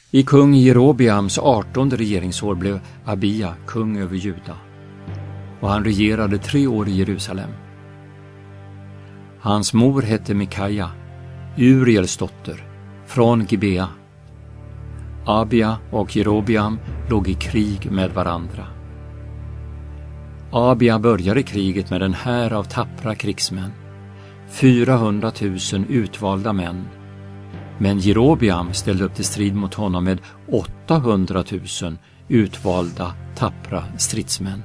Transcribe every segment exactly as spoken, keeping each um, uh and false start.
I kung Jerobeams artonde regeringsår blev Abia kung över Juda, och han regerade tre år i Jerusalem. Hans mor hette Mikaja, Uriels dotter, från Gibea. Abia och Jerobeam låg i krig med varandra. Abia började kriget med en här av tappra krigsmän, fyrahundratusen utvalda män. Men Jerobeam ställde upp till strid mot honom med åttahundratusen utvalda tappra stridsmän.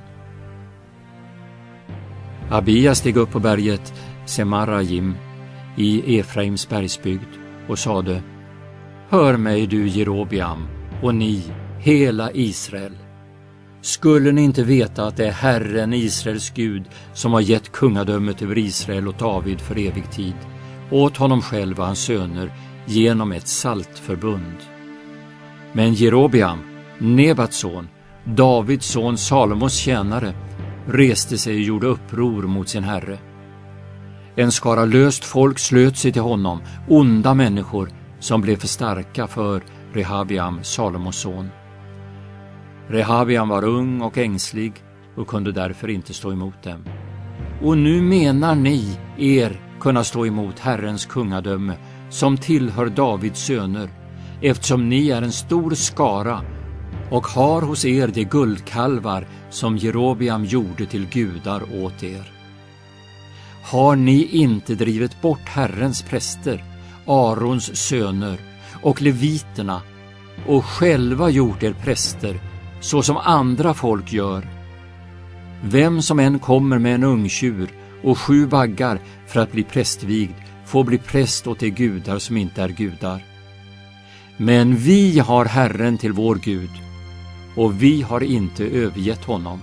Abia steg upp på berget Semarajim i Efraims bergsbygd och sade: Hör mig, du Jerobeam, och ni, hela Israel. Skulle ni inte veta att det är Herren, Israels Gud, som har gett kungadömet över Israel åt David för evig tid, åt honom själv och hans söner, genom ett saltförbund? Men Jerobeam, Nebats son, Davids son, Salomos tjänare, reste sig och gjorde uppror mot sin herre. En skara löst folk slöt sig till honom, onda människor som blev för starka för Rehabiam, Salomos son. Rehabiam var ung och ängslig och kunde därför inte stå emot dem. Och nu menar ni er kunna stå emot Herrens kungadöme, som tillhör Davids söner, eftersom ni är en stor skara och har hos er de guldkalvar som Jerobeam gjorde till gudar åt er. Har ni inte drivit bort Herrens präster, Arons söner och leviterna, och själva gjort er präster så som andra folk gör? Vem som än kommer med en ungtjur och sju baggar för att bli prästvigd får bli präst åt de gudar som inte är gudar. Men vi har Herren till vår Gud, och vi har inte övergett honom.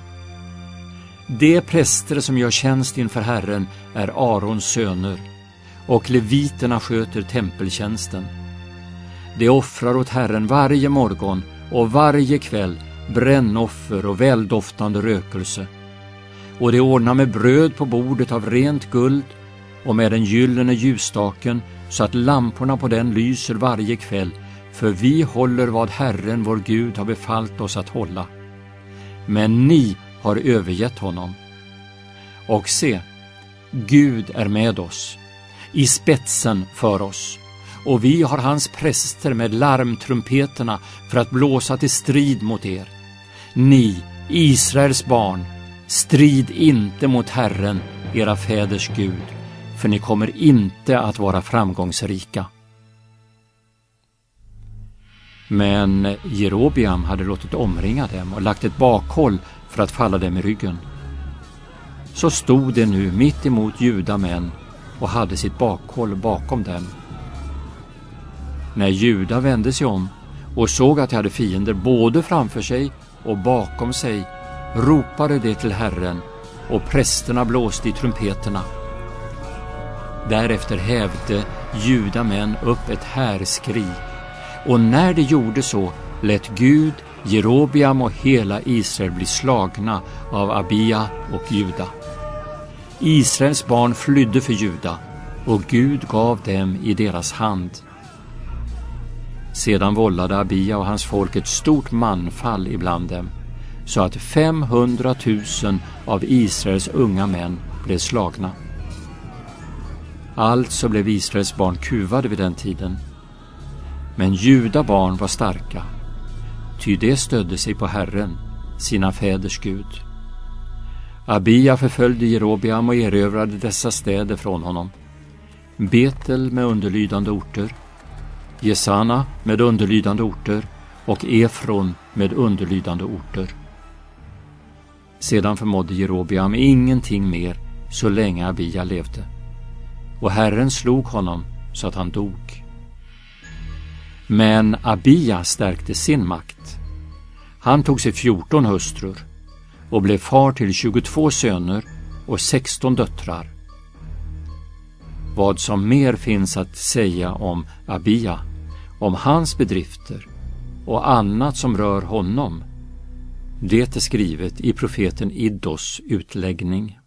De präster som gör tjänst inför Herren är Arons söner, och leviterna sköter tempeltjänsten. De offrar åt Herren varje morgon och varje kväll brännoffer och väldoftande rökelse. Och de ordnar med bröd på bordet av rent guld och med den gyllene ljusstaken, så att lamporna på den lyser varje kväll, för vi håller vad Herren vår Gud har befallt oss att hålla. Men ni har övergett honom. Och se, Gud är med oss, i spetsen för oss, och vi har hans präster med larmtrumpeterna för att blåsa till strid mot er. Ni, Israels barn, strid inte mot Herren, era fäders Gud, för ni kommer inte att vara framgångsrika. Men Jerobeam hade låtit omringa dem och lagt ett bakhåll för att falla dem i ryggen. Så stod det nu mitt emot Juda män och hade sitt bakhåll bakom dem. När Juda vände sig om och såg att de hade fiender både framför sig och bakom sig, ropade de till Herren, och prästerna blåste i trumpeterna. Därefter hävde Juda män upp ett härskri, och när de gjorde så lät Gud Jerobeam och hela Israel bli slagna av Abia och Juda. Israels barn flydde för Juda, och Gud gav dem i deras hand. Sedan vållade Abia och hans folk ett stort manfall ibland dem, så att femhundratusen av Israels unga män blev slagna. Alltså blev Israels barn kuvade vid den tiden. Men Juda barn var starka, ty det stödde sig på Herren, sina fäders Gud. Abia förföljde Jerobeam och erövrade dessa städer från honom: Betel med underlydande orter, Jesana med underlydande orter och Efron med underlydande orter. Sedan förmådde Jerobeam ingenting mer så länge Abia levde, och Herren slog honom så att han dog. Men Abia stärkte sin makt. Han tog sig fjorton hustrur och blev far till tjugotvå söner och sexton döttrar. Vad som mer finns att säga om Abia, om hans bedrifter och annat som rör honom, det är skrivet i profeten Iddos utläggning.